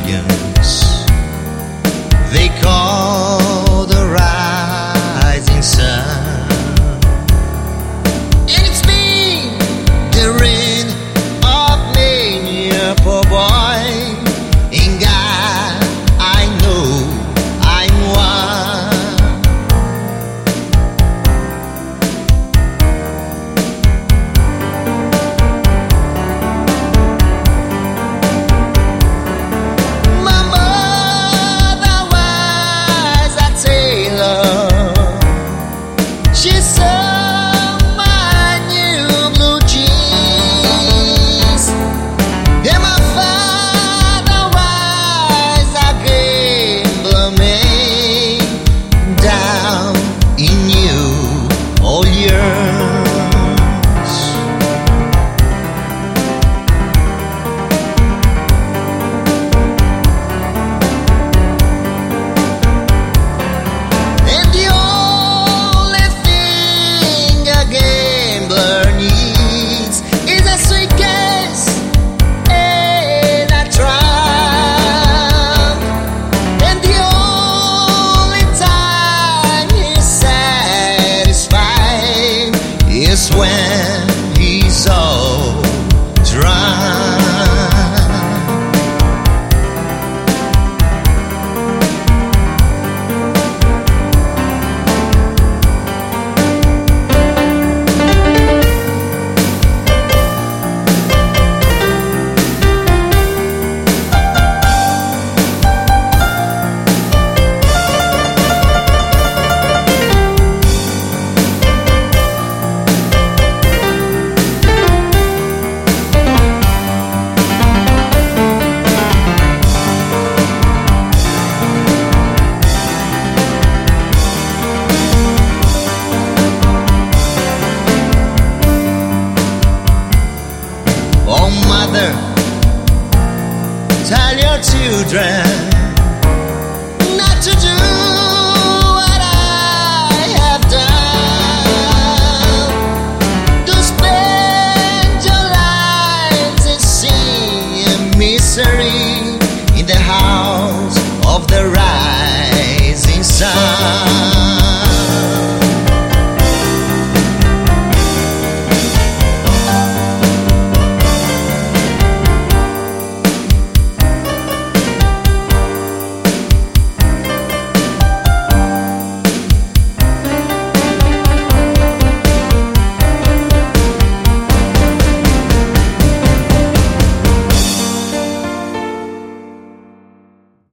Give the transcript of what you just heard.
millions. They call the rising sun, and it's been the reign of many a poor boy. In God I know I'm one. My mother was a tailor. She sewed my new blue jeans. And my father was a gambler man down in New Orleans. And the only thing a gambler needs is a suitcase and a trunk. And the only time he's satisfied is when he's all drunk. Oh mother, tell your children not to do what I have done. To spend your lives in sin and misery in the house of the rising sun.